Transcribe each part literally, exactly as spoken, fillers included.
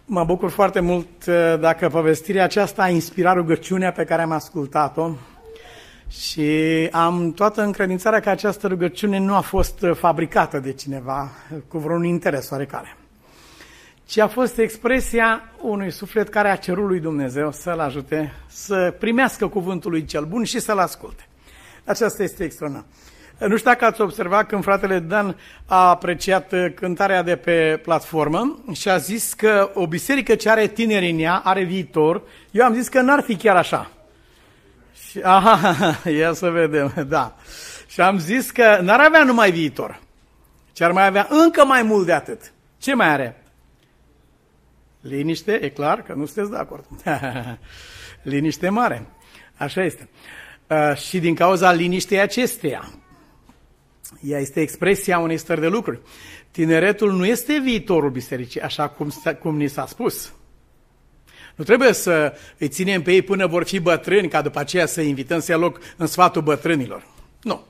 Mă bucur foarte mult dacă povestirea aceasta a inspirat rugăciunea pe care am ascultat-o și am toată încredințarea că această rugăciune nu a fost fabricată de cineva cu vreun interes oarecare, ci a fost expresia unui suflet care a cerut lui Dumnezeu să-l ajute să primească cuvântul lui cel bun și să-l asculte. Aceasta este extraordinar. Nu știu dacă ați observat când fratele Dan a apreciat cântarea de pe platformă și a zis că o biserică ce are tineri în ea are viitor. Eu am zis că n-ar fi chiar așa. Și, aha, ia să vedem, da. Și am zis că n-ar avea numai viitor, ci ar mai avea încă mai mult de atât. Ce mai are? Liniște, e clar că nu sunteți de acord. Liniște mare, așa este. Uh, și din cauza liniștei acesteia, ea este expresia unei stări de lucruri. Tineretul nu este viitorul bisericii, așa cum, cum ni s-a spus. Nu trebuie să îi ținem pe ei până vor fi bătrâni, ca după aceea să invităm să ia loc în sfatul bătrânilor. Nu.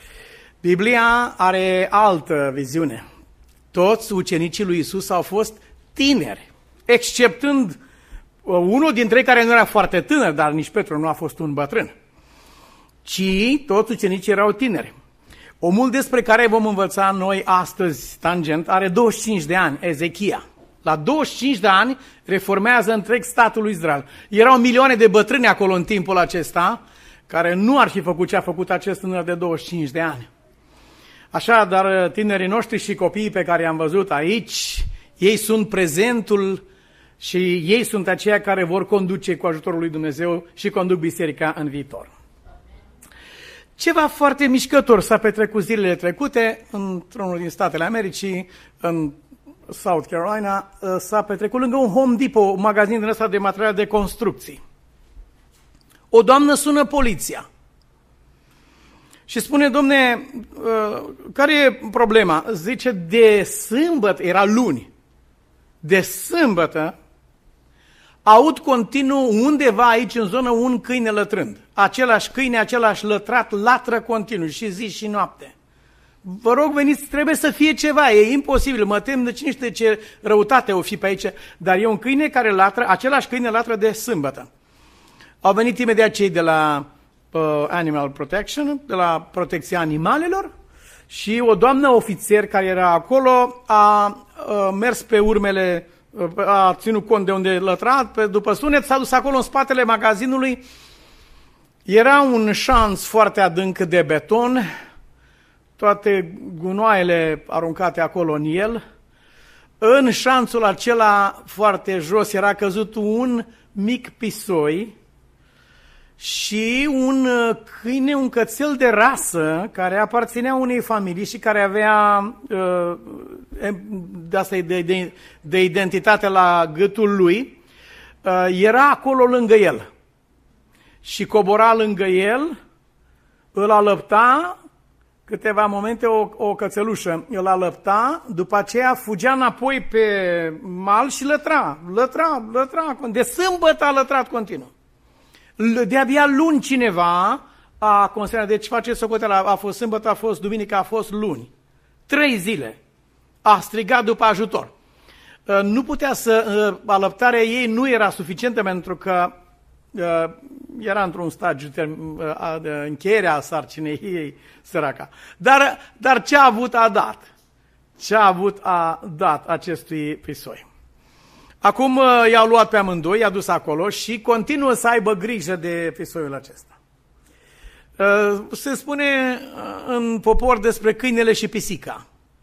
Biblia are altă viziune. Toți ucenicii lui Iisus au fost tineri, exceptând unul dintre ei care nu era foarte tânăr, dar nici Petru nu a fost un bătrân, ci toți ucenicii erau tineri. Omul despre care vom învăța noi astăzi, tangent, are douăzeci și cinci de ani, Ezechia. La douăzeci și cinci de ani reformează întreg statul lui Israel. Erau milioane de bătrâni acolo în timpul acesta, care nu ar fi făcut ce a făcut acest tânăr de douăzeci și cinci de ani. Așa, dar tinerii noștri și copiii pe care i-am văzut aici, ei sunt prezentul și ei sunt aceia care vor conduce cu ajutorul lui Dumnezeu și conduc biserica în viitor. Ceva foarte mișcător s-a petrecut zilele trecute într-unul din Statele Americii, în South Carolina, s-a petrecut lângă un Home Depot, un magazin din ăsta de materiale de construcții. O doamnă sună poliția și spune: domne, care e problema? Zice, de sâmbătă, era luni, de sâmbătă, aud continuu undeva aici în zonă un câine lătrând. Același câine, același lătrat, latră continuu și zi și noapte. Vă rog, veniți, trebuie să fie ceva, e imposibil, mă tem de cine știe ce răutate o fi pe aici, dar e un câine care latră, același câine latră de sâmbătă. Au venit imediat cei de la uh, Animal Protection, de la protecția animalelor, și o doamnă ofițer care era acolo a uh, mers pe urmele, a ținut cont de unde lătra, pe, după sunet s-a dus acolo în spatele magazinului. Era un șanț foarte adânc de beton, toate gunoaiele aruncate acolo în el. În șanțul acela foarte jos era căzut un mic pisoi și un câine, un cățel de rasă care aparținea unei familii și care avea de asta de, de, de identitate la gâtul lui, era acolo lângă el și cobora lângă el, îl alăpta câteva momente o, o cățelușă, îl alăpta, după aceea fugea înapoi pe mal și lătra, lătra, lătra, de sâmbătă a lătrat continuu. De-abia luni cineva a considerat, deci faceți socoteala, a fost sâmbătă, a fost duminică, a fost luni. Trei zile a strigat după ajutor. Nu putea să, alăptarea ei nu era suficientă pentru că era într-un stagiu de încheiere a sarcinei ei, săraca. Dar, dar ce a avut a dat. Ce a avut a dat acestui pisoi. Acum i-au luat pe amândoi, i-a dus acolo și continuă să aibă grijă de pisoiul acesta. Se spune în popor despre câinele și pisica.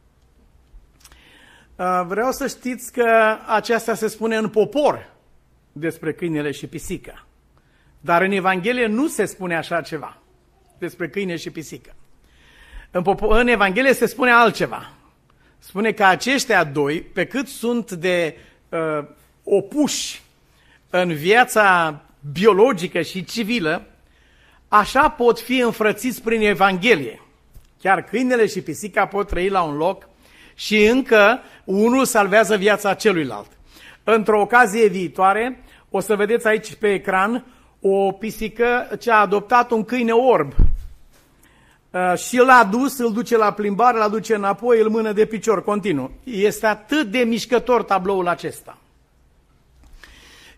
Vreau să știți că aceasta se spune în popor despre câinele și pisica. Dar în Evanghelie nu se spune așa ceva despre câine și pisică. În, popor, în Evanghelie se spune altceva. Spune că aceștia doi, pe cât sunt de uh, opuși în viața biologică și civilă, așa pot fi înfrățiți prin Evanghelie. Chiar câinele și pisica pot trăi la un loc și încă unul salvează viața celuilalt. Într-o ocazie viitoare, o să vedeți aici pe ecran o pisică ce a adoptat un câine orb. Și l-a dus, îl duce la plimbare, l-a duce înapoi, îl mână de picior, continuu. Este atât de mișcător tabloul acesta.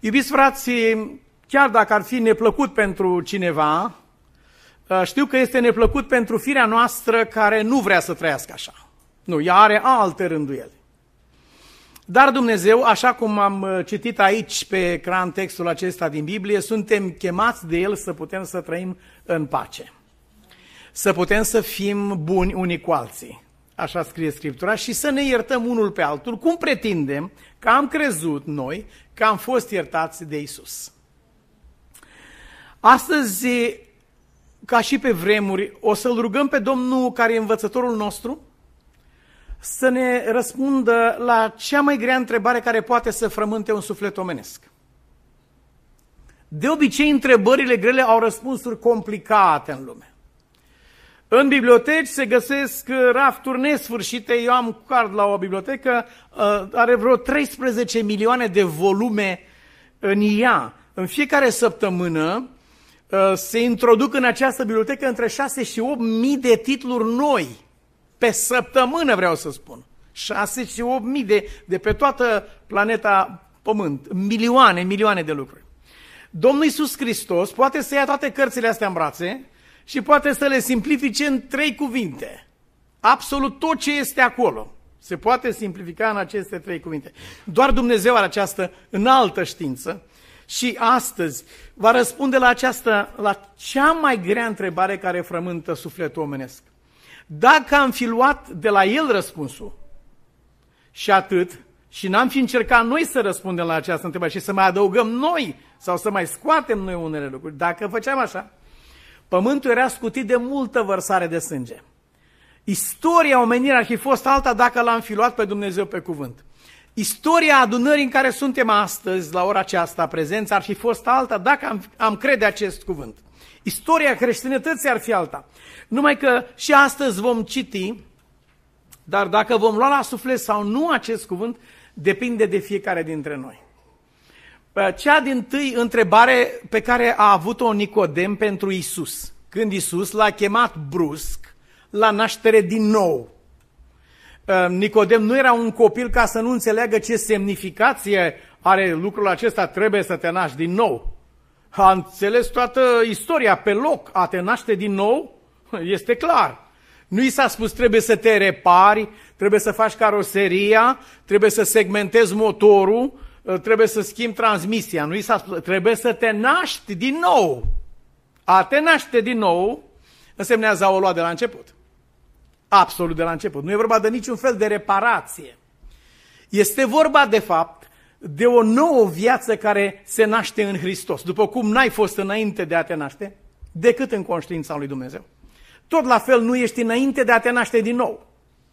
Iubiți frați, chiar dacă ar fi neplăcut pentru cineva, știu că este neplăcut pentru firea noastră care nu vrea să trăiască așa. Nu, ea are alte rânduieli. Dar Dumnezeu, așa cum am citit aici pe ecran textul acesta din Biblie, suntem chemați de El să putem să trăim în pace. Să putem să fim buni unii cu alții. Așa scrie Scriptura, și să ne iertăm unul pe altul, cum pretindem că am crezut noi că am fost iertați de Isus. Astăzi, ca și pe vremuri, o să-L rugăm pe Domnul, care e învățătorul nostru, să ne răspundă la cea mai grea întrebare care poate să frământe un suflet omenesc. De obicei, întrebările grele au răspunsuri complicate în lume. În biblioteci se găsesc rafturi nesfârșite. Eu am card la o bibliotecă, are vreo treisprezece milioane de volume în ea. În fiecare săptămână se introduc în această bibliotecă între șase și opt mii de titluri noi. Pe săptămână, vreau să spun. șase și opt mii de, de pe toată planeta Pământ. Milioane, milioane de lucruri. Domnul Iisus Hristos poate să ia toate cărțile astea în brațe și poate să le simplifice în trei cuvinte. Absolut tot ce este acolo se poate simplifica în aceste trei cuvinte. Doar Dumnezeu are această înaltă știință și astăzi va răspunde la această, la cea mai grea întrebare care frământă sufletul omenesc. Dacă am fi luat de la El răspunsul și atât, și n-am fi încercat noi să răspundem la această întrebare și să mai adăugăm noi sau să mai scoatem noi unele lucruri, dacă făceam așa, pământul era scutit de multă vărsare de sânge. Istoria omenirii ar fi fost alta dacă l-am fi luat pe Dumnezeu pe cuvânt. Istoria adunării în care suntem astăzi, la ora aceasta prezență, ar fi fost alta dacă am, am crede acest cuvânt. Istoria creștinătății ar fi alta. Numai că și astăzi vom citi, dar dacă vom lua la suflet sau nu acest cuvânt, depinde de fiecare dintre noi. Cea dintâi întrebare pe care a avut-o Nicodem pentru Isus, când Isus l-a chemat brusc la naștere din nou. Nicodem nu era un copil ca să nu înțeleagă ce semnificație are lucrul acesta, trebuie să te naști din nou. A înțeles toată istoria pe loc, a te naște din nou, este clar. Nu i s-a spus trebuie să te repari, trebuie să faci caroseria, trebuie să segmentezi motorul, trebuie să schimbi transmisia. Nu i s-a spus, trebuie să te naști din nou. A te naște din nou însemnează a o lua de la început. Absolut de la început. Nu e vorba de niciun fel de reparație. Este vorba, de fapt, de o nouă viață care se naște în Hristos. După cum n-ai fost înainte de a te naște, decât în conștiința lui Dumnezeu. Tot la fel nu ești înainte de a te naște din nou.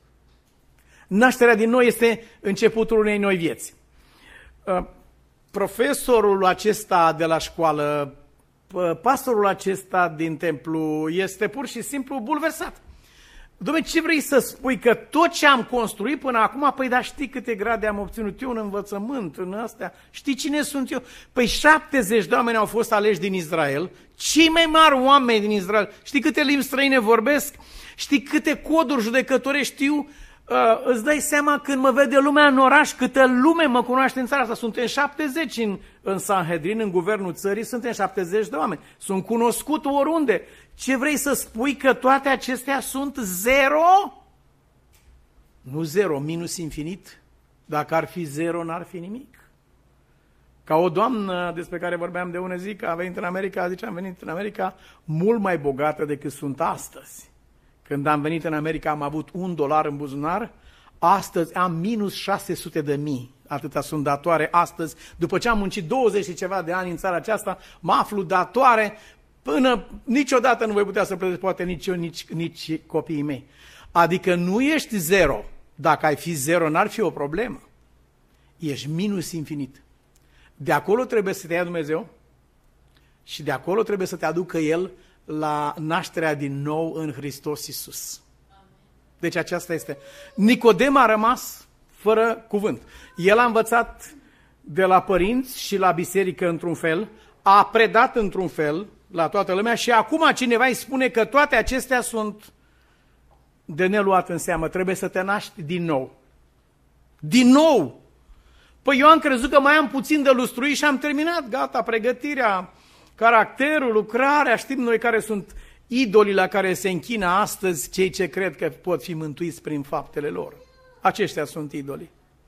Nașterea din nou este începutul unei noi vieți. Profesorul acesta de la școală, pastorul acesta din templu este pur și simplu bulversat. Dom'le, ce vrei să spui? Că tot ce am construit până acum, păi dar știi câte grade am obținut eu în învățământ, în astea? Știi cine sunt eu? Păi șaptezeci de oameni au fost aleși din Israel, cei mai mari oameni din Israel. Știi câte limbi străine vorbesc? Știi câte coduri judecătorești știu? Uh, îți dai seama când mă vede lumea în oraș, câtă lume mă cunoaște în țara asta. Suntem șaptezeci în, în Sanhedrin, în guvernul țării, suntem șaptezeci de oameni. Sunt cunoscut oriunde. Ce vrei să spui, că toate acestea sunt zero? Nu zero, minus infinit. Dacă ar fi zero, n-ar fi nimic. Ca o doamnă despre care vorbeam de ună zi, că a venit în America, zice, am venit în America mult mai bogată decât sunt astăzi. Când am venit în America am avut un dolar în buzunar, astăzi am minus șase sute de mii. Atâta sunt datoare astăzi. După ce am muncit douăzeci și ceva de ani în țara aceasta, mă aflu datoare până niciodată nu voi putea să plătesc, poate nici eu, nici, nici copiii mei. Adică nu ești zero. Dacă ai fi zero, n-ar fi o problemă. Ești minus infinit. De acolo trebuie să te ia Dumnezeu și de acolo trebuie să te aducă El la nașterea din nou în Hristos Iisus. Deci aceasta este. Nicodem a rămas fără cuvânt. El a învățat de la părinți și la biserică într-un fel, a predat într-un fel la toată lumea și acum cineva îi spune că toate acestea sunt de neluat în seamă. Trebuie să te naști din nou. Din nou! Păi eu am crezut că mai am puțin de lustruit și am terminat, gata, pregătirea, caracterul, lucrarea, știm noi care sunt idolii la care se închină astăzi cei ce cred că pot fi mântuiți prin faptele lor. Aceștia sunt idolii.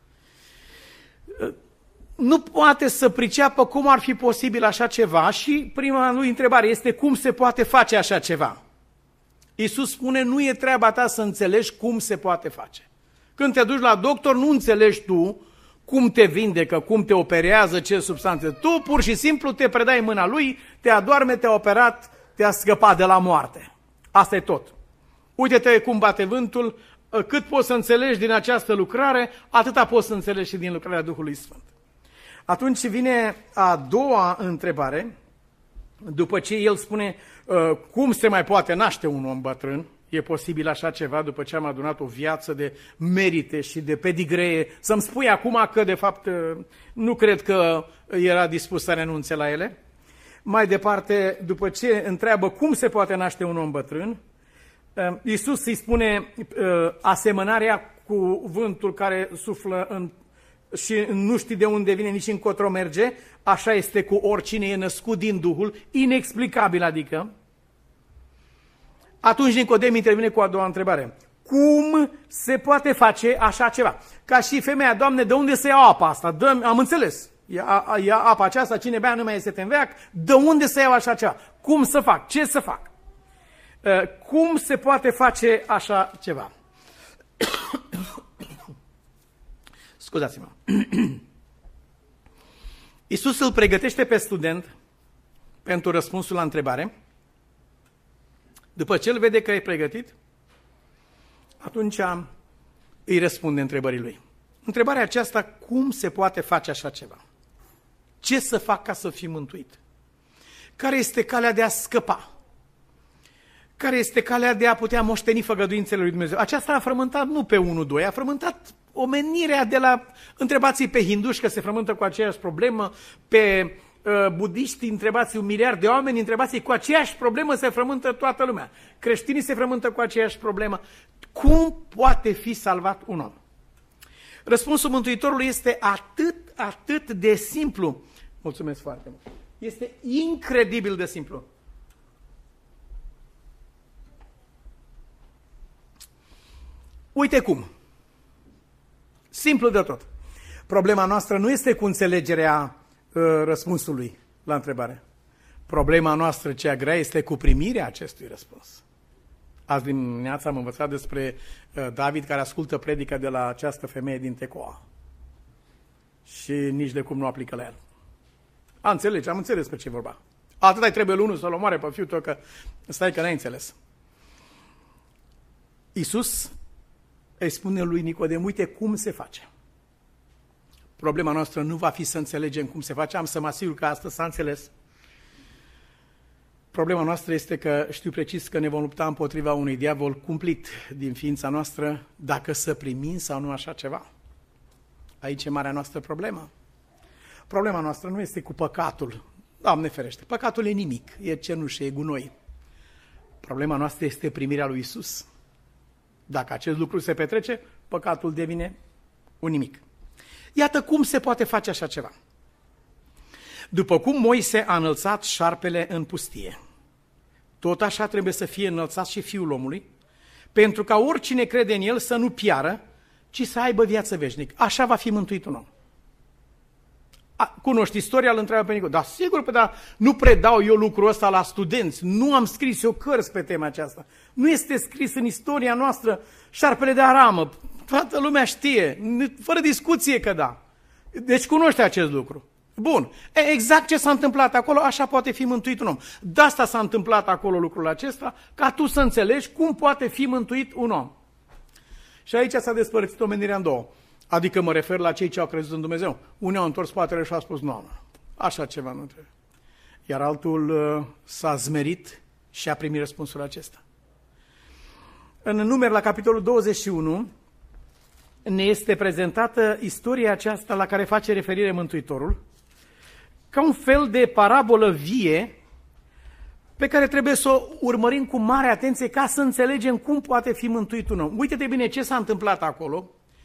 Nu poate să priceapă cum ar fi posibil așa ceva și prima lui întrebare este cum se poate face așa ceva. Iisus spune, nu e treaba ta să înțelegi cum se poate face. Când te duci la doctor, nu înțelegi tu cum te vindecă, cum te operează, ce substanțe. Tu pur și simplu te predai în mâna lui, te adorme, te-a operat, te-a scăpat de la moarte. Asta e tot. Uite-te cum bate vântul, cât poți să înțelegi din această lucrare, atâta poți să înțelegi și din lucrarea Duhului Sfânt. Atunci vine a doua întrebare, după ce el spune cum se mai poate naște un om bătrân, e posibil așa ceva după ce am adunat o viață de merite și de pedigree, să-mi spui acum că de fapt nu cred că era dispus să renunțe la ele. Mai departe, după ce întreabă cum se poate naște un om bătrân, Iisus îi spune asemănarea cu vântul care suflă în, și nu știi de unde vine, nici încotro merge, așa este cu oricine e născut din Duhul, inexplicabil adică. Atunci Nicodem intervine cu a doua întrebare. Cum se poate face așa ceva? Ca și femeia, Doamne, de unde să iau apa asta? Dă, am înțeles, ia, ia apa aceasta, cine bea nu mai este în veac, de unde să iau așa ceva? Cum să fac? Ce să fac? Cum se poate face așa ceva? Scuzați-mă. Iisus îl pregătește pe student pentru răspunsul la întrebare. După ce îl vede că e pregătit, atunci îi răspunde întrebării lui. Întrebarea aceasta, cum se poate face așa ceva? Ce să fac ca să fiu mântuit? Care este calea de a scăpa? Care este calea de a putea moșteni făgăduințele lui Dumnezeu? Aceasta a frământat nu pe unu, doi, a frământat omenirea de la... Întrebați-i pe hinduși că se frământă cu aceeași problemă, pe uh, budiști, întrebați un miliard de oameni, întrebați-i cu aceeași problemă se frământă toată lumea. Creștinii se frământă cu aceeași problemă. Cum poate fi salvat un om? Răspunsul Mântuitorului este atât, atât de simplu. Mulțumesc foarte mult. Este incredibil de simplu. Uite cum. Simplu de tot. Problema noastră nu este cu înțelegerea uh, răspunsului la întrebare. Problema noastră cea grea este cu primirea acestui răspuns. Azi dimineața am învățat despre uh, David care ascultă predica de la această femeie din Tecoa. Și nici de cum nu aplică la el. A, înțelegi, am înțeles pe ce vorba. Atât-i trebuie unul să-l omoare pe fiul tău, că stai că n-ai înțeles. Iisus îi spune lui Nicodem, uite cum se face. Problema noastră nu va fi să înțelegem cum se face, am să mă asigur că astăzi s-a înțeles. Problema noastră este că știu precis că ne vom lupta împotriva unui diavol cumplit din ființa noastră, dacă să primim sau nu așa ceva. Aici e marea noastră problemă. Problema noastră nu este cu păcatul. Doamne ferește, păcatul e nimic, e cenușă, e gunoi. Problema noastră este primirea lui Iisus. Dacă acest lucru se petrece, păcatul devine un nimic. Iată cum se poate face așa ceva. După cum Moise a înălțat șarpele în pustie, tot așa trebuie să fie înălțat și Fiul omului, pentru ca oricine crede în el să nu piară, ci să aibă viață veșnică. Așa va fi mântuit un om. A, cunoști istoria, îl întreabă pe Nicodem. Da, sigur, pe da, nu predau eu lucrul ăsta la studenți, nu am scris eu cărți pe tema aceasta. Nu este scris în istoria noastră șarpele de aramă. Toată lumea știe, fără discuție că da. Deci cunoște acest lucru. Bun, e, exact ce s-a întâmplat acolo, așa poate fi mântuit un om. De asta s-a întâmplat acolo lucrul acesta, ca tu să înțelegi cum poate fi mântuit un om. Și aici s-a despărțit omenirea în două. Adică mă refer la cei ce au crezut în Dumnezeu. Unii au întors spatele și au spus, nu, nu, așa ceva nu trebuie. Iar altul uh, s-a zmerit și a primit răspunsul acesta. În Numeri, la capitolul douăzeci și unu, ne este prezentată istoria aceasta la care face referire Mântuitorul, ca un fel de parabolă vie pe care trebuie să o urmărim cu mare atenție ca să înțelegem cum poate fi mântuit un om. Uite-te bine ce s-a întâmplat acolo.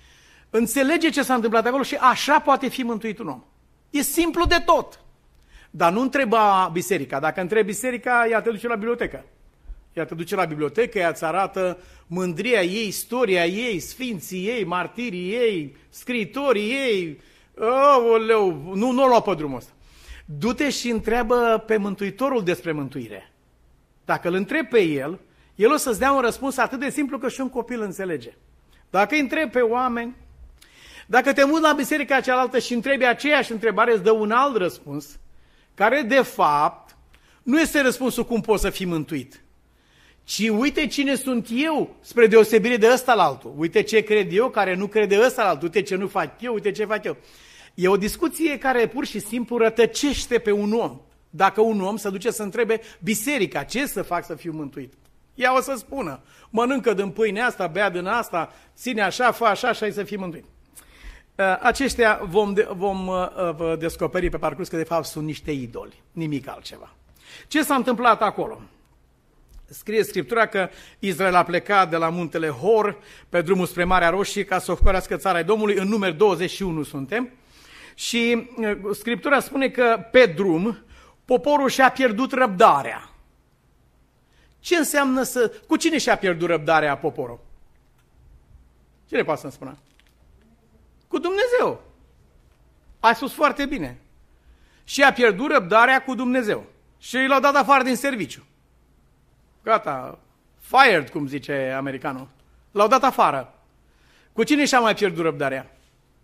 înțelege ce s-a întâmplat acolo și așa poate fi mântuit un om. E simplu de tot. Dar nu întreba biserica. Dacă întrebi biserica, ea te duce la bibliotecă. Ea te duce la bibliotecă, ea îți arată mândria ei, istoria ei, sfinții ei, martirii ei, scriitorii ei. Aoleu, nu, nu o lua pe drumul ăsta. Du-te și întreabă pe Mântuitorul despre mântuire. Dacă îl întrebi pe el, el o să-ți dea un răspuns atât de simplu că și un copil înțelege. Dacă îi întrebi pe oameni, dacă te muți la biserica cealaltă și întrebi aceeași întrebare, îți dă un alt răspuns, care de fapt nu este răspunsul cum poți să fii mântuit, ci uite cine sunt eu spre deosebire de ăsta la altul. Uite ce cred eu care nu crede ăsta la altul, uite ce nu fac eu, uite ce fac eu. E o discuție care pur și simplu rătăcește pe un om. Dacă un om se duce să întrebe biserica, ce să fac să fiu mântuit? Ea o să spună, mănâncă din pâinea asta, bea din asta, ține așa, fă așa și ai să fii mântuit. Aceștia vom, vom descoperi pe parcurs că de fapt sunt niște idoli, nimic altceva. Ce s-a întâmplat acolo? Scrie Scriptura că Israel a plecat de la muntele Hor pe drumul spre Marea Roșie ca să ocrorească țara Domnului, în numeri douăzeci și unu suntem, și Scriptura spune că pe drum poporul și-a pierdut răbdarea. Ce înseamnă să... Cu cine și-a pierdut răbdarea poporul? Cine poate să-mi spună? Cu Dumnezeu. Ai spus foarte bine. Și-a pierdut răbdarea cu Dumnezeu. Și l-au dat afară din serviciu. Gata, fired, cum zice americanul. L-au dat afară. Cu cine și-a mai pierdut răbdarea?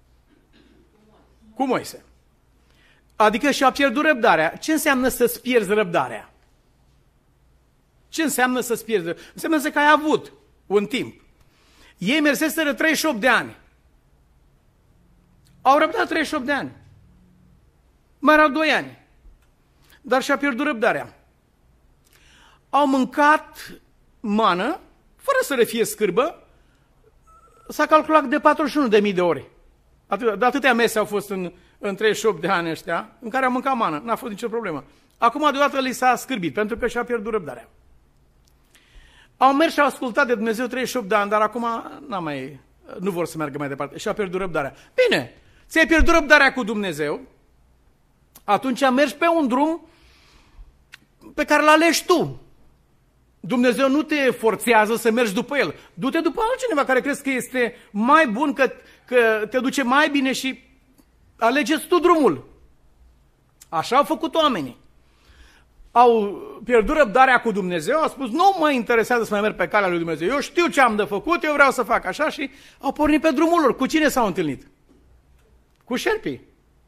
Cu Moise. Adică și-a pierdut răbdarea. Ce înseamnă să-ți pierzi răbdarea? Ce înseamnă să-ți pierzi? Înseamnă că ai avut un timp. Ei merseseră treizeci și opt de ani. Au răbdat treizeci și opt de ani. Mai erau doi ani. Dar și-a pierdut răbdarea. Au mâncat mană, fără să le fie scârbă, s-a calculat de patruzeci și unu de mii de ori. Atât, de atâtea mese au fost în, în treizeci și opt de ani ăștia, în care au mâncat mană, n-a fost nicio problemă. Acum deodată li s-a scârbit, pentru că și-a pierdut răbdarea. Au mers și au ascultat de Dumnezeu treizeci și opt de ani, dar acum n-a mai, nu vor să meargă mai departe și-a pierdut răbdarea. Bine, ți-ai pierdut răbdarea cu Dumnezeu, atunci mergi pe un drum pe care îl alegi tu. Dumnezeu nu te forțează să mergi după el. Du-te după altcineva care crezi că este mai bun, că, că te duce mai bine și alegeți tu drumul. Așa au făcut oamenii. Au pierdut răbdarea cu Dumnezeu, au spus, nu mă interesează să mai merg pe calea lui Dumnezeu, eu știu ce am de făcut, eu vreau să fac așa și au pornit pe drumul lor. Cu cine s-au întâlnit? Cu șerpii.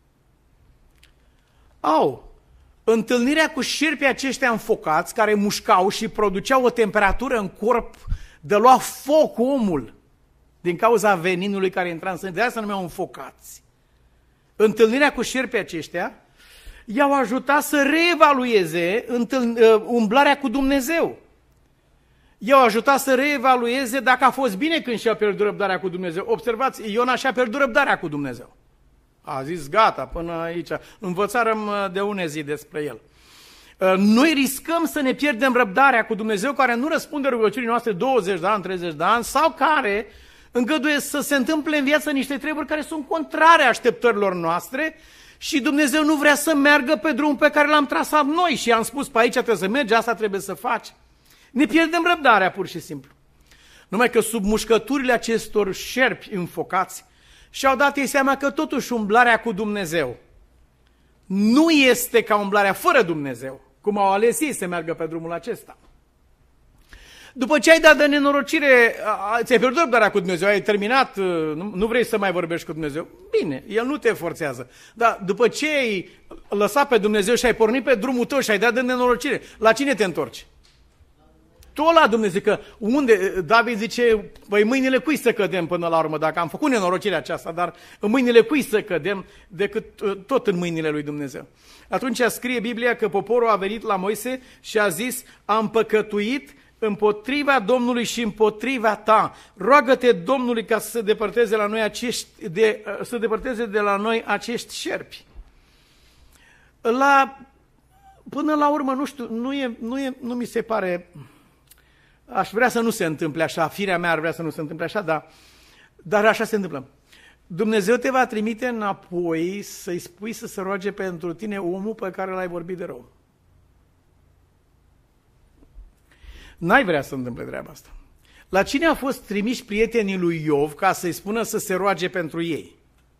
Au. Întâlnirea cu șerpii aceștia înfocați, care mușcau și produceau o temperatură în corp de lua foc omul, din cauza veninului care intra în sânge, de asta numeau înfocați. Întâlnirea cu șerpii aceștia i-au ajutat să reevalueze umblarea cu Dumnezeu. I-au ajutat să reevalueze dacă a fost bine când și-a pierdut răbdarea cu Dumnezeu. Observați, Iona și-a pierdut răbdarea cu Dumnezeu. A zis, gata, până aici. Învățarăm de une zi despre el. Noi riscăm să ne pierdem răbdarea cu Dumnezeu, care nu răspunde rugăciunii noastre douăzeci de ani, treizeci de ani, sau care îngăduie să se întâmple în viață niște treburi care sunt contrare așteptărilor noastre și Dumnezeu nu vrea să meargă pe drumul pe care l-am trasat noi și i-am spus, pe aici trebuie să mergi, asta trebuie să faci. Ne pierdem răbdarea, pur și simplu. Numai că sub mușcăturile acestor șerpi înfocați și-au dat ei seama că totuși umblarea cu Dumnezeu nu este ca umblarea fără Dumnezeu, cum au ales ei să meargă pe drumul acesta. După ce ai dat de nenorocire, ți-ai pierdut răbdarea cu Dumnezeu, ai terminat, nu vrei să mai vorbești cu Dumnezeu, bine, El nu te forțează. Dar după ce ai lăsat pe Dumnezeu și ai pornit pe drumul tău și ai dat de nenorocire, la cine te întorci? Tot la Dumnezeu, că unde, David zice, băi, mâinile cui să cădem până la urmă, dacă am făcut nenorocirea aceasta, dar în mâinile cui să cădem, decât tot în mâinile lui Dumnezeu. Atunci scrie Biblia că poporul a venit la Moise și a zis, am păcătuit împotriva Domnului și împotriva ta. Roagă-te Domnului ca să se depărteze la noi acești, de, să depărteze de la noi acești șerpi. La, până la urmă, nu știu, nu, e, nu, e, nu mi se pare... Aș vrea să nu se întâmple așa, firea mea ar vrea să nu se întâmple așa, dar, dar așa se întâmplă. Dumnezeu te va trimite înapoi să-i spui să se roage pentru tine omul pe care l-ai vorbit de rău. N-ai vrea să întâmple treaba asta. La cine a fost trimiși prietenii lui Iov ca să-i spună să se roage pentru ei?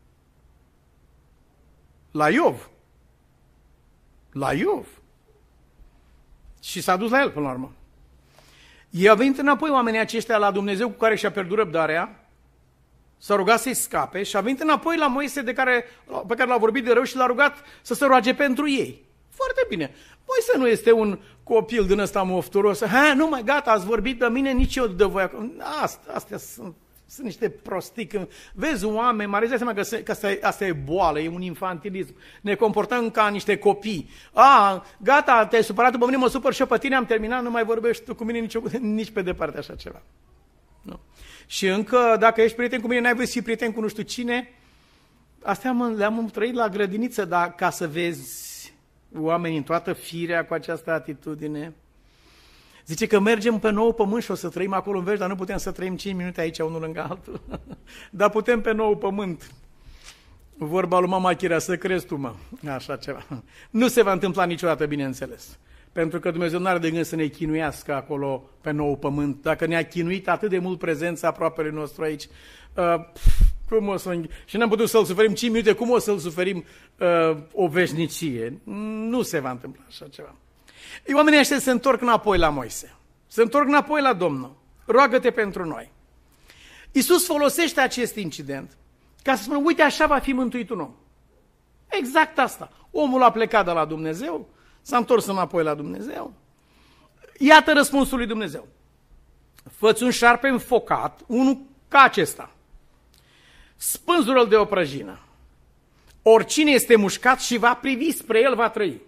La Iov. La Iov. Și s-a dus la el până la urmă. Ei au venit înapoi oamenii aceștia la Dumnezeu cu care și-a pierdut răbdarea, s-a rugat să-i scape și a venit înapoi la Moise de care, pe care l-a vorbit de rău și l-a rugat să se roage pentru ei. Foarte bine. Moise nu este un copil din ăsta mofturos. Ha, nu mai gata, ați vorbit de mine, nici eu de voi. Asta, astea sunt, sunt niște prostii. Când vezi oameni mari, îți dai seama că, se, că asta, e, asta e boală, e un infantilism. Ne comportăm ca niște copii. A, gata, te-ai supărat după mine, mă supăr și eu pe tine, am terminat, nu mai vorbești tu cu mine nici, nici pe departe așa ceva. Nu. Și încă, dacă ești prieten cu mine, n-ai voie să fii prieten cu nu știu cine. Astea le-am trăit la grădiniță, dar ca să vezi oamenii în toată firea cu această atitudine. Zice că mergem pe nou pământ și o să trăim acolo în veci, dar nu putem să trăim cinci minute aici unul lângă altul. Dar putem pe nou pământ. Vorba lui mama Chirea, să crezi tu, mă. Așa ceva. Nu se va întâmpla niciodată, bineînțeles. Pentru că Dumnezeu nu are de gând să ne chinuiască acolo pe nou pământ. Dacă ne-a chinuit atât de mult prezența aproapele nostru aici, uh, cum o să... și n-am putut să-l suferim cinci minute, cum o să-l suferim uh, o veșnicie? Nu se va întâmpla așa ceva. Ei, oamenii ăștia se întorc înapoi la Moise. Se întorc înapoi la Domnul. Roagă-te pentru noi. Iisus folosește acest incident ca să spună, uite, așa va fi mântuit un om. Exact asta. Omul a plecat de la Dumnezeu, s-a întors înapoi la Dumnezeu. Iată răspunsul lui Dumnezeu. Fă-ți un șarpe înfocat, unul ca acesta. Spânzură-l de o prăjină. Oricine este mușcat și va privi spre el, va trăi.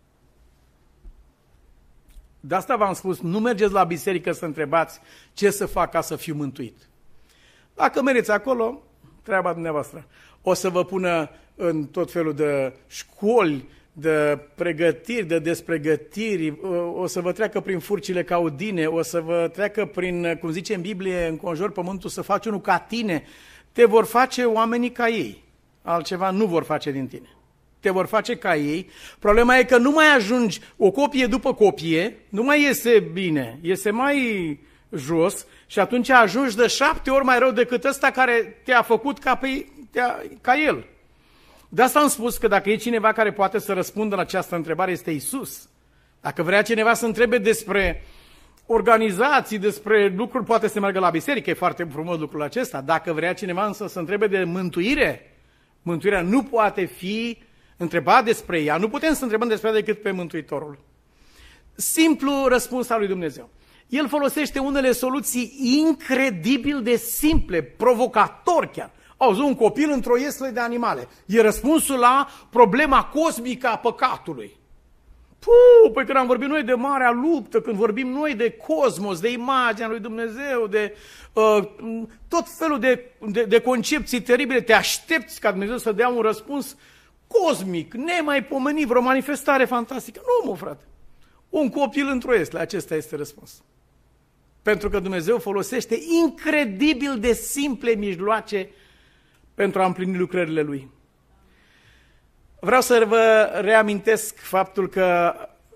De asta v-am spus, nu mergeți la biserică să întrebați ce să fac ca să fiu mântuit. Dacă mergeți acolo, treaba dumneavoastră. O să vă pună în tot felul de școli, de pregătiri, de despregătiri, o să vă treacă prin furcile caudine, o să vă treacă prin, cum zice în Biblie, înconjur pământul să faci unul ca tine. Te vor face oamenii ca ei. Altceva nu vor face din tine. Te vor face ca ei. Problema e că nu mai ajungi o copie după copie, nu mai iese bine, iese mai jos și atunci ajungi de șapte ori mai rău decât ăsta care te-a făcut ca, pe, te-a, ca el. De asta am spus că dacă e cineva care poate să răspundă la această întrebare, este Iisus. Dacă vrea cineva să întrebe despre organizații, despre lucruri, poate să meargă la biserică, e foarte frumos lucrul acesta. Dacă vrea cineva însă să întrebe de mântuire, mântuirea nu poate fi întrebat despre ea, nu putem să întrebăm despre ea decât pe Mântuitorul. Simplu răspuns al lui Dumnezeu. El folosește unele soluții incredibil de simple, provocator chiar. Auzi, un copil într-o ieslă de animale. E răspunsul la problema cosmică a păcatului. Puh, păi când am vorbit noi de marea luptă, când vorbim noi de cosmos, de imaginea lui Dumnezeu, de uh, tot felul de, de, de concepții teribile, te aștepți ca Dumnezeu să dea un răspuns cosmic, nemaipomenit, vreo manifestare fantastică. Nu, mă, frate. Un copil într-o ieslă, acesta este răspuns. Pentru că Dumnezeu folosește incredibil de simple mijloace pentru a împlini lucrările Lui. Vreau să vă reamintesc faptul că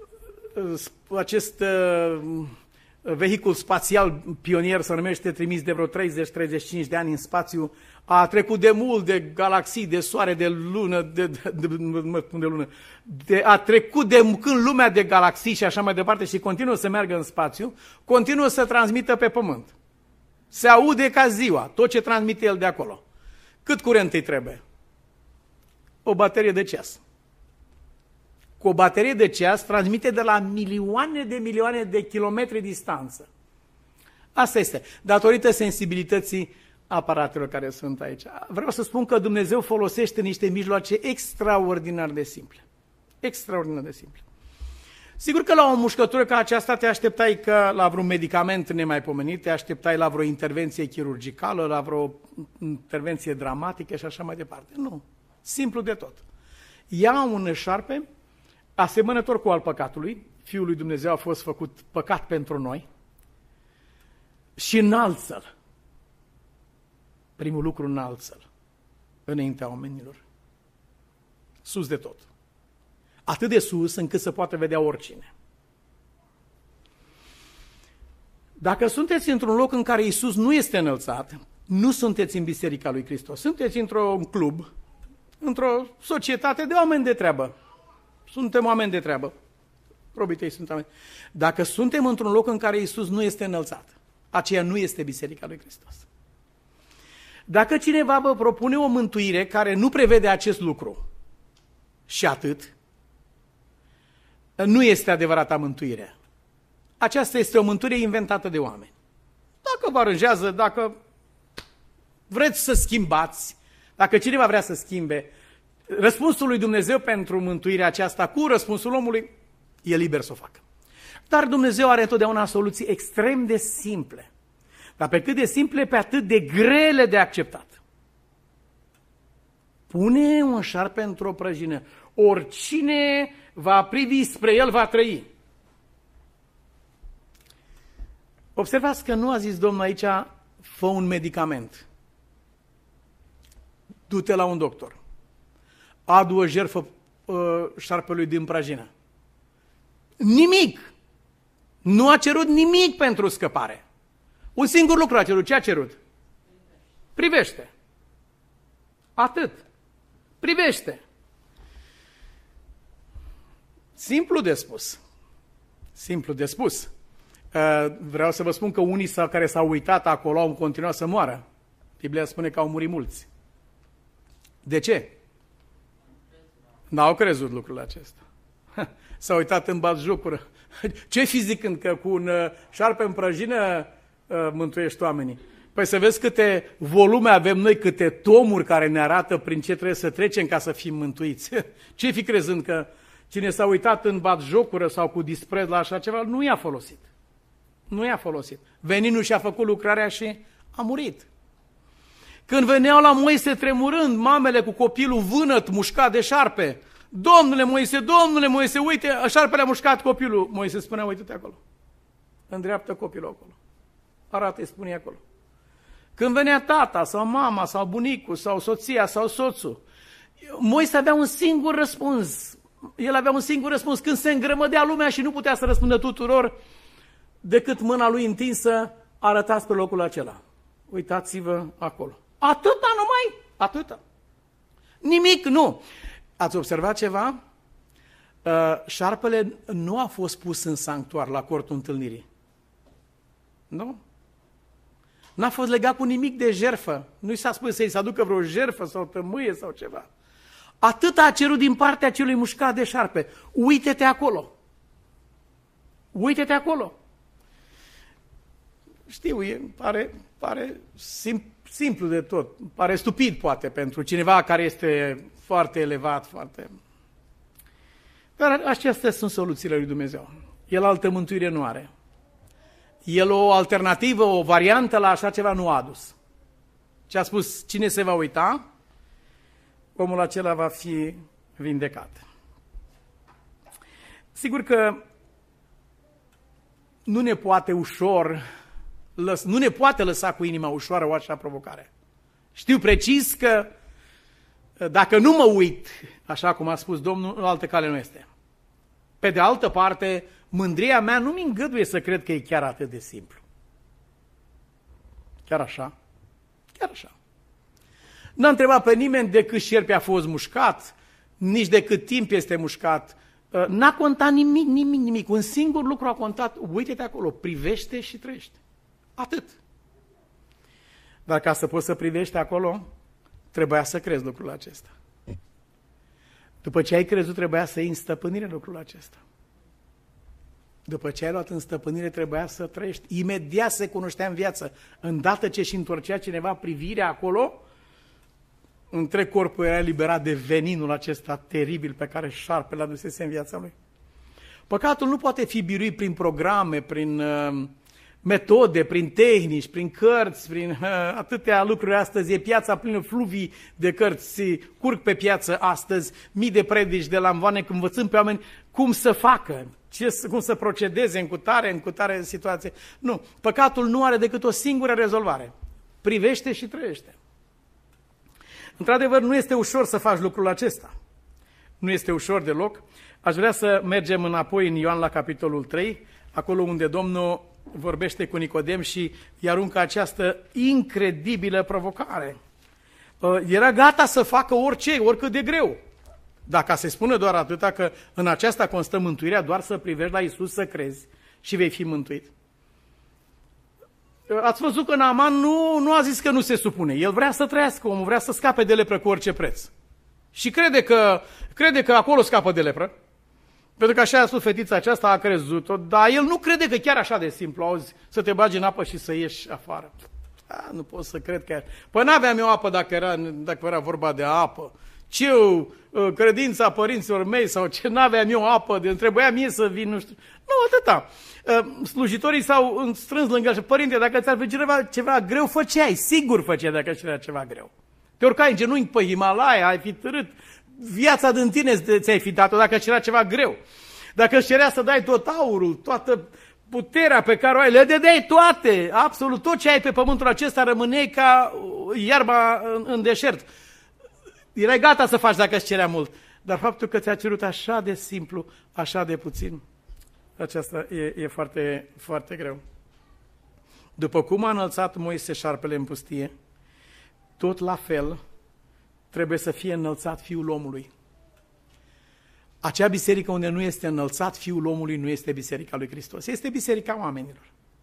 acest vehicul spațial pionier, se numește, trimis de vreo treizeci treizeci și cinci de ani în spațiu, a trecut de mult de galaxii, de soare, de lună, de, de, de, de lună, de, a trecut de când lumea de galaxii și așa mai departe și continuă să meargă în spațiu, continuă să transmită pe Pământ. Se aude ca ziua, tot ce transmite el de acolo. Cât curent îi trebuie? O baterie de ceas. Cu o baterie de ceas transmite de la milioane de milioane de kilometri distanță. Asta este, datorită sensibilității aparatelor care sunt aici. Vreau să spun că Dumnezeu folosește niște mijloace extraordinar de simple. Extraordinar de simple. Sigur că la o mușcătură ca aceasta te așteptai că la vreun medicament nemaipomenit, te așteptai la vreo intervenție chirurgicală, la vreo intervenție dramatică și așa mai departe. Nu. Simplu de tot. Ia un șarpe asemănător cu al păcatului, Fiul lui Dumnezeu a fost făcut păcat pentru noi, și înalță-l. Primul lucru, înalță-l. înaintea oamenilor. Sus de tot. Atât de sus încât să poată vedea oricine. Dacă sunteți într-un loc în care Iisus nu este înălțat, nu sunteți în Biserica lui Hristos. Sunteți într-un club, într-o societate de oameni de treabă. Suntem oameni de treabă. Robii tăi sunt oameni. Dacă suntem într-un loc în care Iisus nu este înălțat, aceea nu este Biserica lui Hristos. Dacă cineva vă propune o mântuire care nu prevede acest lucru și atât, nu este adevărata mântuire. Aceasta este o mântuire inventată de oameni. Dacă vă aranjează, dacă vreți să schimbați, dacă cineva vrea să schimbe răspunsul lui Dumnezeu pentru mântuirea aceasta cu răspunsul omului, e liber să o facă. Dar Dumnezeu are întotdeauna soluții extrem de simple. Dar pe cât de simple, pe atât de grele de acceptat. Pune un șarpe într-o prăjină. Oricine va privi spre el va trăi. Observați că nu a zis Domnul aici, fă un medicament. Du-te la un doctor. Adu o jertfă uh, șarpelui din prăjină. Nimic. Nu a cerut nimic pentru scăpare. Un singur lucru a cerut. Ce a cerut? Privește. Atât. Privește. Simplu de spus. Simplu de spus. Vreau să vă spun că unii care s-au uitat acolo au continuat să moară. Biblia spune că au murit mulți. De ce? N-au crezut lucrul acesta. S-au uitat în batjocură. Ce fi zicând că cu un șarpe în prăjină mântuiești oamenii? Păi să vezi câte volume avem noi, câte tomuri care ne arată prin ce trebuie să trecem ca să fim mântuiți. Ce fi crezând că cine s-a uitat în batjocură sau cu dispreț la așa ceva, nu i-a folosit. Nu i-a folosit. Veninul și-a făcut lucrarea și a murit. Când veneau la Moise tremurând, mamele cu copilul vânăt, mușcat de șarpe, Domnule Moise, Domnule Moise, uite, șarpele a mușcat copilul. Moise spunea, uite-te acolo. Îndreaptă copilul acolo. Arată-i, spune acolo. Când venea tata sau mama sau bunicul sau soția sau soțul, Moise avea un singur răspuns. El avea un singur răspuns. Când se îngrămădea lumea și nu putea să răspundă tuturor, decât mâna lui întinsă, arăta spre locul acela. Uitați-vă acolo. Atâta numai? Atâta. Nimic, nu. Ați observat ceva? Șarpele nu a fost pus în sanctuar la cortul întâlnirii. Nu? N-a fost legat cu nimic de jertfă. Nu i s-a spus să-i se aducă vreo jertfă sau tămâie sau ceva. Atât a cerut din partea celui mușcat de șarpe. Uite-te acolo. Uite-te acolo. Știu, e, pare, pare sim, simplu de tot. Pare stupid, poate, pentru cineva care este foarte elevat, foarte... Dar acestea sunt soluțiile lui Dumnezeu. El altă mântuire nu are. El o alternativă, o variantă la așa ceva nu a adus. Ce a spus, cine se va uita, omul acela va fi vindecat. Sigur că nu ne poate ușor, nu ne poate lăsa cu inima ușoară o așa provocare. Știu precis că dacă nu mă uit, așa cum a spus Domnul, o altă cale nu este. Pe de altă parte, mândria mea nu mi îngăduie să cred că e chiar atât de simplu. Chiar așa? Chiar așa. N-a întrebat pe nimeni de cât șerpi a fost mușcat, nici de cât timp este mușcat. N-a contat nimic, nimic, nimic. Un singur lucru a contat, uite-te acolo, privește și trăiește. Atât. Dar ca să poți să privești acolo, trebuia să crezi lucrul acesta. După ce ai crezut, trebuia să iei în stăpânire lucrul acesta. După ce ai luat în stăpânire, trebuia să trăiești. Imediat se cunoștea în viață. Îndată ce și întorcea cineva privirea acolo, întreg corpul era eliberat de veninul acesta teribil pe care șarpele adusese în viața lui. Păcatul nu poate fi biruit prin programe, prin uh, metode, prin tehnici, prin cărți, prin uh, atâtea lucruri astăzi. E piața plină fluvii de cărți, curg pe piață astăzi, mii de predici de la învoane, învățând pe oameni cum să facă, ce, cum să procedeze în cutare, în cutare situație. Nu, păcatul nu are decât o singură rezolvare. Privește și trăiește. Într-adevăr, nu este ușor să faci lucrul acesta. Nu este ușor deloc. Aș vrea să mergem înapoi în Ioan la capitolul trei, acolo unde Domnul vorbește cu Nicodem și îi aruncă această incredibilă provocare. Era gata să facă orice, oricât de greu. Dacă se spune doar atâta că în aceasta constă mântuirea, doar să privești la Iisus, să crezi și vei fi mântuit. Ați văzut că Naaman nu, nu a zis că nu se supune. El vrea să trăiască, omul vrea să scape de lepră cu orice preț. Și crede că, crede că acolo scapă de lepră. Pentru că așa a spus fetița aceasta, a crezut-o, dar el nu crede că chiar așa de simplu, auzi, să te bagi în apă și să ieși afară. A, nu pot să cred că... Păi n-aveam eu apă dacă era, dacă era vorba de apă. Ce eu, credința părinților mei sau ce, n-aveam eu apă, de trebuia mie să vin, nu știu. Nu, atâta. Slujitorii s-au strâns lângă el și, părinte, dacă ți-ar fi ceva, ceva greu, făceai, sigur făceai dacă ți-era ceva greu. Te urcai în genunchi pe Himalaya, ai fi târât, viața din tine ți-ai fi dat-o dacă ți era ceva greu. Dacă îți cerea să dai tot aurul, toată puterea pe care o ai, le dădeai toate, absolut tot ce ai pe pământul acesta, rămâneai ca iarba în, în deșert. Erai gata să faci dacă îți cerea mult. Dar faptul că ți-a cerut așa de simplu, așa de puțin, aceasta e, e foarte, foarte greu. După cum a înălțat Moise șarpele în pustie, tot la fel trebuie să fie înălțat Fiul omului. Acea biserică unde nu este înălțat Fiul omului nu este biserica lui Hristos, este biserica oamenilor.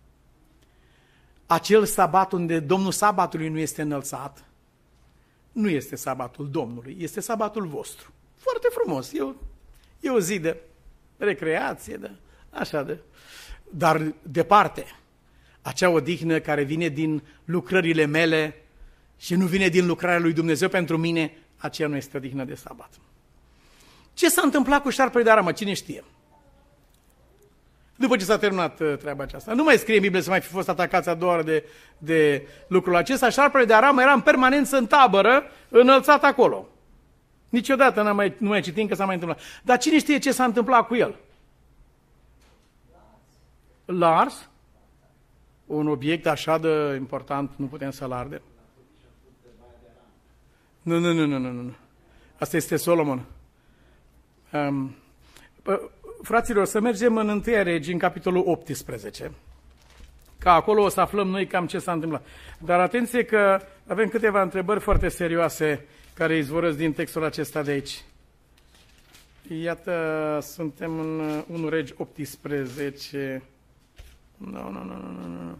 Acel sabat unde Domnul sabatului nu este înălțat, nu este sabatul Domnului, este sabatul vostru. Foarte frumos, e o, e o zi de recreație, de, așa de... Dar departe, acea odihnă care vine din lucrările mele și nu vine din lucrarea lui Dumnezeu pentru mine, aceea nu este odihnă de sabat. Ce s-a întâmplat cu șarpele de aramă? Cine știe? După ce s-a terminat uh, treaba aceasta. Nu mai scrie în Biblie să mai fi fost atacați a doua oră de, de lucrul acesta. Șarpele de aramă era în permanență în tabără, înălțat acolo. Niciodată n-am mai, nu mai citim că s-a mai întâmplat. Dar cine știe ce s-a întâmplat cu el? L-a ars? Un obiect așa de important nu putem să-l ardem. Nu, nu, nu, nu, nu, nu. Asta este Solomon. Um, fraților, să mergem în întâia Regi, în capitolul optsprezece, că acolo o să aflăm noi cam ce s-a întâmplat. Dar atenție că avem câteva întrebări foarte serioase care izvorăsc din textul acesta de aici. Iată, suntem în unu Regi optsprezece. Nu, nu, nu, nu, nu.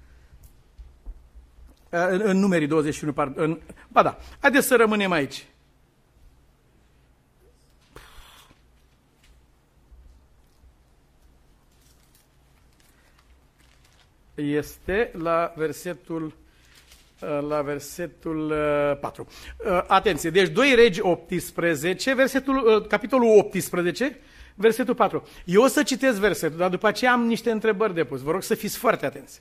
În, în Numerii douăzeci și unu, pardon. Ba da, haideți să rămânem aici. Este la versetul, la versetul patru. Atenție, deci doi Regi optsprezece, versetul, capitolul optsprezece, versetul patru. Eu o să citesc versetul, dar după aceea am niște întrebări de pus. Vă rog să fiți foarte atenți.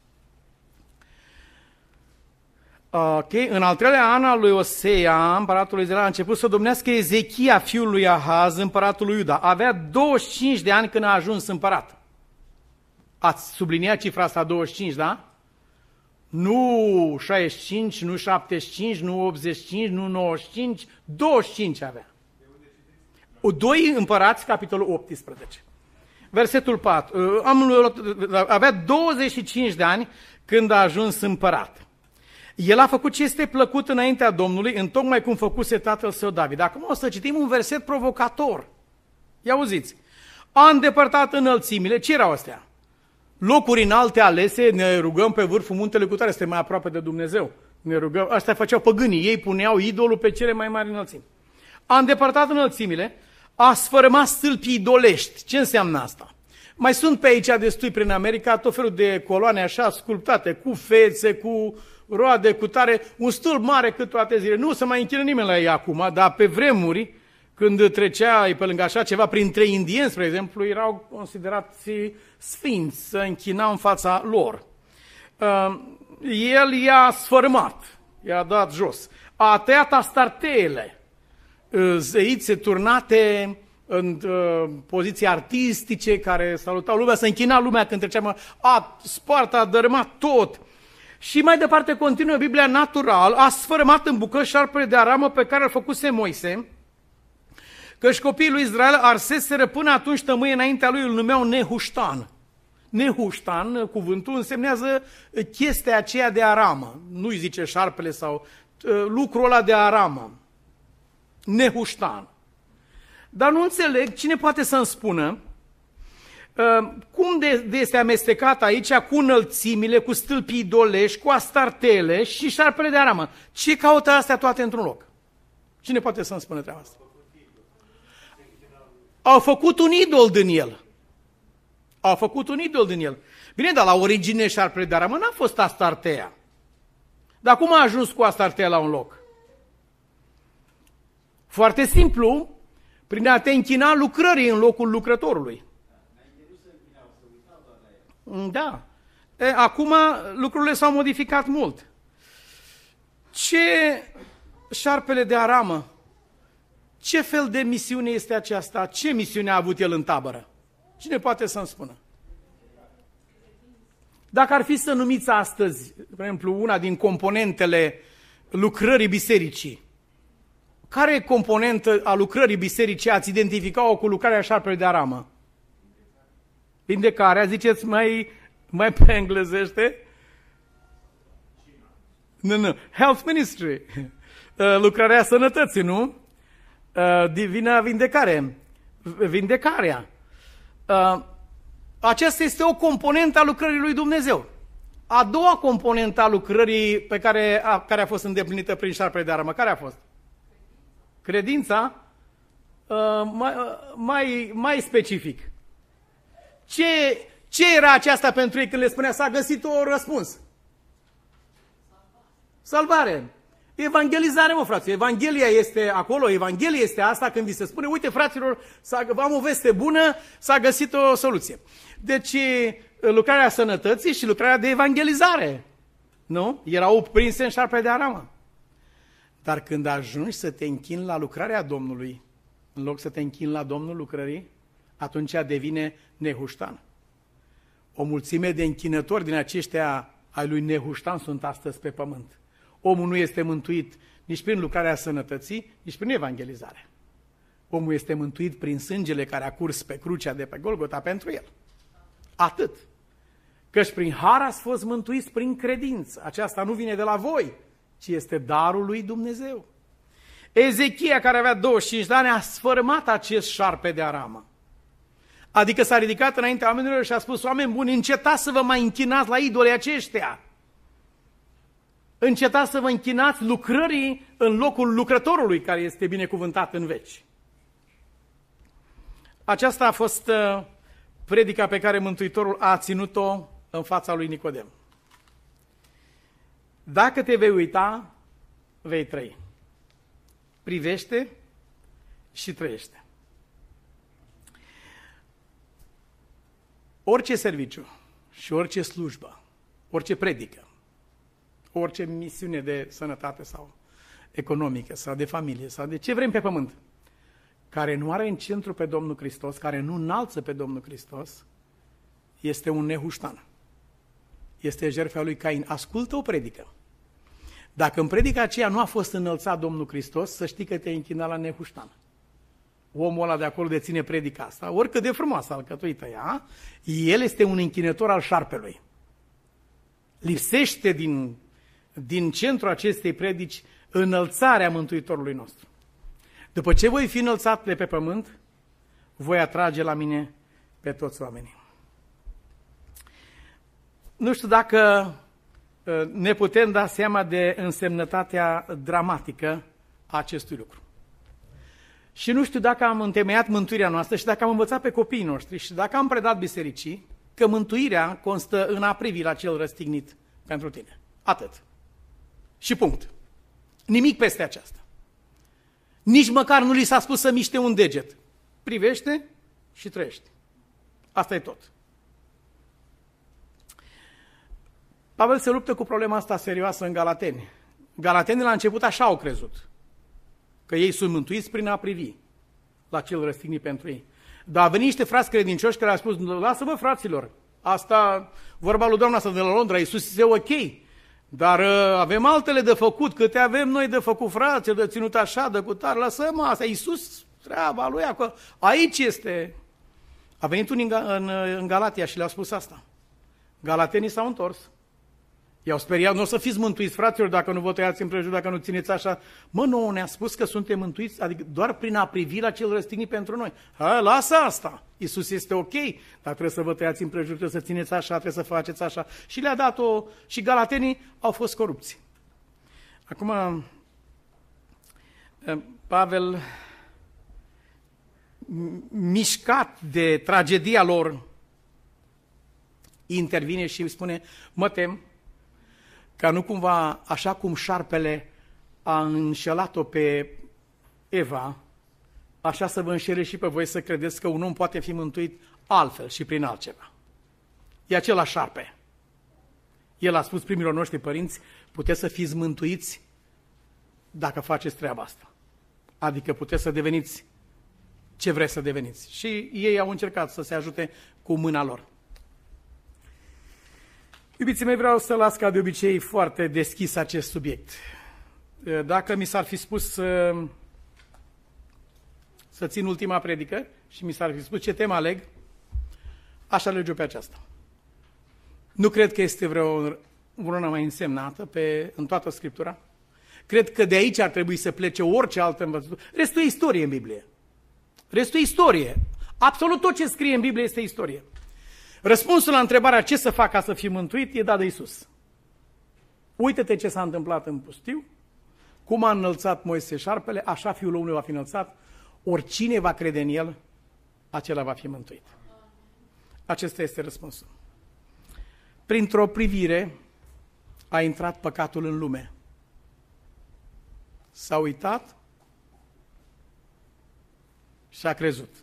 Ok, în al treilea an al lui Osea, împăratul lui Israel, a început să domnească Ezechia, fiul lui Ahaz, împăratul lui Iuda. Avea douăzeci și cinci de ani când a ajuns împărat. Ați subliniat cifra asta douăzeci și cinci, da? Nu șaizeci și cinci, nu șaptezeci și cinci, nu optzeci și cinci, nu nouăzeci și cinci, douăzeci și cinci avea. doi Împărați, capitolul optsprezece. Versetul patru. Am, avea douăzeci și cinci de ani când a ajuns împărat. El a făcut ce este plăcut înaintea Domnului, întocmai cum făcuse tatăl său David. Acum o să citim un verset provocator. Ia auziți. A îndepărtat înălțimile. Ce erau astea? Locuri înalte alese, ne rugăm pe vârful muntele cu tare, este mai aproape de Dumnezeu. Ne rugăm, astea făceau păgânii, ei puneau idolul pe cele mai mari înălțimi. A îndepărtat înălțimile, a sfărâmat stâlpi idolești. Ce înseamnă asta? Mai sunt pe aici destui prin America tot felul de coloane așa sculptate, cu fețe, cu roade, cu tare, un stâlp mare cât toate zile. Nu se mai închină nimeni la ei acum, dar pe vremuri, când trecea pe lângă așa ceva, printre indieni, spre exemplu, erau considerați sfinți, să închinau în fața lor. El i-a sfărâmat, i-a dat jos. A tăiat astarteele, zeițe turnate în poziții artistice, care salutau lumea, să închina lumea când trecea, a spart, a dărâmat tot. Și mai departe continuă Biblia natural, a sfărâmat în bucăți șarpele de aramă pe care îl făcuse Moise, căci copiii lui Israel arseseră până atunci tămâie înaintea lui, îl numeau Nehuștan. Nehuștan, cuvântul, însemnează chestia aceea de aramă. Nu-i zice șarpele sau lucrul ăla de aramă. Nehuștan. Dar nu înțeleg cine poate să-mi spună uh, cum de, de este amestecat aici cu înălțimile, cu stâlpii idolești, cu astartele și șarpele de aramă. Ce caută astea toate într-un loc? Cine poate să-mi spună treaba asta? Au făcut un idol din el. Au făcut un idol din el. Bine, dar la origine șarpele de aramă n-a fost astartea. Dar cum a ajuns cu astartea la un loc? Foarte simplu, prin a te închina lucrării în locul lucrătorului. Da. E, acum lucrurile s-au modificat mult. Ce șarpele de aramă? Ce fel de misiune este aceasta? Ce misiune a avut el în tabără? Cine poate să-mi spună? Dacă ar fi să numiți astăzi, de exemplu, una din componentele lucrării bisericii, care componentă a lucrării bisericii ați identificat-o cu lucrarea șarpelui de aramă? Vindecarea, ziceți mai, mai pe englezește? Nu, nu. Health ministry. Lucrarea sănătății, nu? Divina vindecare. Vindecarea. Aceasta este o componentă a lucrării lui Dumnezeu. A doua componentă a lucrării pe care a, care a fost îndeplinită prin șarpele de aramă, care a fost? Credința, uh, mai, uh, mai, mai specific. Ce, ce era aceasta pentru ei când le spunea s-a găsit o răspuns? Salvare. Evangelizare, mă, fraților. Evanghelia este acolo, Evanghelia este asta când vi se spune, uite, fraților, am o veste bună, s-a găsit o soluție. Deci, lucrarea sănătății și lucrarea de evangelizare, nu? Erau prinse în șarpele de aramă. Dar când ajungi să te închini la lucrarea Domnului, în loc să te închini la Domnul lucrării, atunci devine Nehuștan. O mulțime de închinători din aceștia ai lui Nehuștan sunt astăzi pe pământ. Omul nu este mântuit nici prin lucrarea sănătății, nici prin evangelizare. Omul este mântuit prin sângele care a curs pe crucea de pe Golgota pentru el. Atât. Căci prin har ați fost mântuiți prin credință. Aceasta nu vine de la voi, ci este darul lui Dumnezeu. Ezechia, care avea douăzeci și cinci de ani, a sfărâmat acest șarpe de aramă. Adică s-a ridicat înaintea oamenilor și a spus, oameni buni, încetați să vă mai închinați la idolii aceștia. Încetați să vă închinați lucrării în locul lucrătorului care este binecuvântat în veci. Aceasta a fost predica pe care Mântuitorul a ținut-o în fața lui Nicodem. Dacă te vei uita, vei trăi. Privește și trăiește. Orice serviciu și orice slujbă, orice predică, orice misiune de sănătate sau economică sau de familie sau de ce vrem pe pământ, care nu are în centru pe Domnul Hristos, care nu înalță pe Domnul Hristos, este un nehuștan. Este jertfa lui Cain. Ascultă o predică. Dacă în predica aceea nu a fost înălțat Domnul Hristos, să știi că te-ai închinat la nehuștan. Omul ăla de acolo deține predica asta, oricât de frumoasă alcătuită ea, el este un închinător al șarpelui. Lipsește din, din centrul acestei predici înălțarea Mântuitorului nostru. După ce voi fi înălțat de pe pământ, voi atrage la mine pe toți oamenii. Nu știu dacă ne putem da seama de însemnătatea dramatică a acestui lucru. Și nu știu dacă am întemeiat mântuirea noastră și dacă am învățat pe copiii noștri și dacă am predat bisericii că mântuirea constă în a privi la cel răstignit pentru tine. Atât. Și punct. Nimic peste aceasta. Nici măcar nu li s-a spus să miște un deget. Privește și trăiește. Asta e tot. Pavel se luptă cu problema asta serioasă în Galateni. Galatenii la început așa au crezut. Că ei sunt mântuiți prin a privi la cel răstignit pentru ei. Dar a venit niște frați credincioși care au spus, lasă-vă fraților, asta, vorba lui Doamna asta de la Londra, Iisus este ok. Dar uh, avem altele de făcut, câte avem noi de făcut, frate, de ținut așa, de cutare, lăsăm asta, Iisus, treaba lui acolo, aici este. A venit unii în, în, în Galatia și le-au spus asta. Galatenii s-au întors. I-au speriat, nu o să fiți mântuiți, fraților, dacă nu vă tăiați împrejur, dacă nu țineți așa. Mă, nouă ne-a spus că suntem mântuiți, adică doar prin a privi la cel răstignit pentru noi. Ha, lasă asta, Iisus este ok, dar trebuie să vă tăiați împrejur, trebuie să țineți așa, trebuie să faceți așa. Și le-a dat-o, și galatenii au fost corupți. Acum, Pavel, mișcat de tragedia lor, intervine și îi spune, mă tem, ca nu cumva, așa cum șarpele a înșelat-o pe Eva, așa să vă înșele și pe voi să credeți că un om poate fi mântuit altfel și prin altceva. E același șarpe. El a spus primilor noștri părinți, puteți să fiți mântuiți dacă faceți treaba asta. Adică puteți să deveniți ce vreți să deveniți. Și ei au încercat să se ajute cu mâna lor. Iubiții mei, vreau să las ca de obicei foarte deschis acest subiect. Dacă mi s-ar fi spus să, să țin ultima predică și mi s-ar fi spus ce temă aleg, aș alege-o pe aceasta. Nu cred că este vreo una mai însemnată pe, în toată Scriptura. Cred că de aici ar trebui să plece orice altă învățătură. Restul e istorie în Biblie. Restul e istorie. Absolut tot ce scrie în Biblie este istorie. Răspunsul la întrebarea ce să fac ca să fiu mântuit e dat de Iisus. Uită-te ce s-a întâmplat în pustiu, cum a înălțat Moise șarpele, așa Fiul omului va fi înălțat, oricine va crede în El, acela va fi mântuit. Acesta este răspunsul. Printr-o privire a intrat păcatul în lume. S-a uitat și a crezut.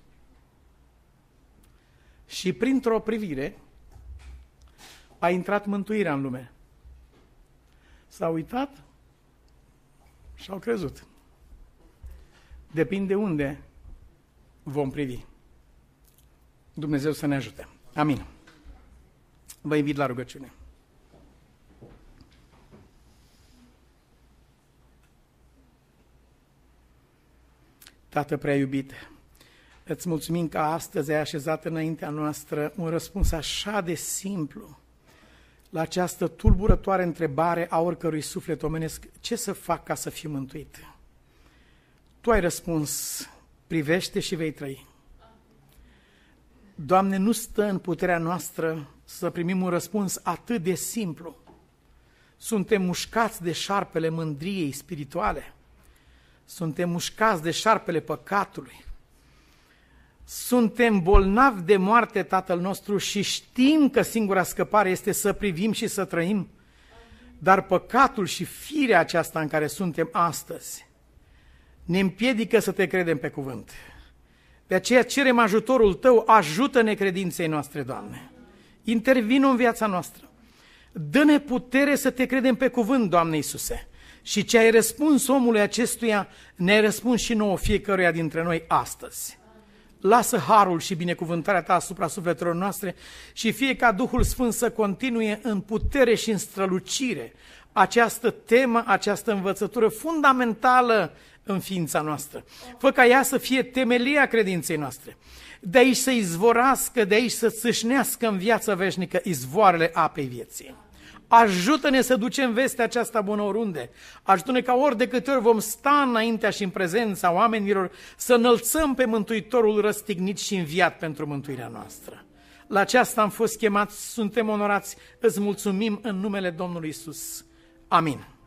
Și printr-o privire a intrat mântuirea în lume. S-a uitat și au crezut. Depinde unde vom privi. Dumnezeu să ne ajute. Amin. Vă invit la rugăciune. Tată prea iubit, îți mulțumim că astăzi ai așezat înaintea noastră un răspuns așa de simplu la această tulburătoare întrebare a oricărui suflet omenesc, ce să fac ca să fiu mântuit? Tu ai răspuns, privește și vei trăi. Doamne, nu stă în puterea noastră să primim un răspuns atât de simplu. Suntem mușcați de șarpele mândriei spirituale. Suntem mușcați de șarpele păcatului. Suntem bolnavi de moarte, Tatăl nostru, și știm că singura scăpare este să privim și să trăim. Dar păcatul și firea aceasta în care suntem astăzi ne împiedică să te credem pe cuvânt. De aceea cerem ajutorul Tău, ajută necredinței noastre, Doamne. Intervină în viața noastră. Dă-ne putere să te credem pe cuvânt, Doamne Iisuse. Și ce ai răspuns omului acestuia, ne-ai răspuns și nouă fiecăruia dintre noi astăzi. Lasă harul și binecuvântarea Ta asupra sufletelor noastre și fie ca Duhul Sfânt să continue în putere și în strălucire această temă, această învățătură fundamentală în ființa noastră. Fă ca ea să fie temelia credinței noastre. De aici să izvorască, de aici să țâșnească în viața veșnică izvoarele apei vieții. Ajută-ne să ducem vestea aceasta bună oriunde. Ajută-ne ca ori de câte ori vom sta înaintea și în prezența oamenilor să înălțăm pe Mântuitorul răstignit și înviat pentru mântuirea noastră. La aceasta am fost chemați, suntem onorați, îți mulțumim în numele Domnului Iisus. Amin.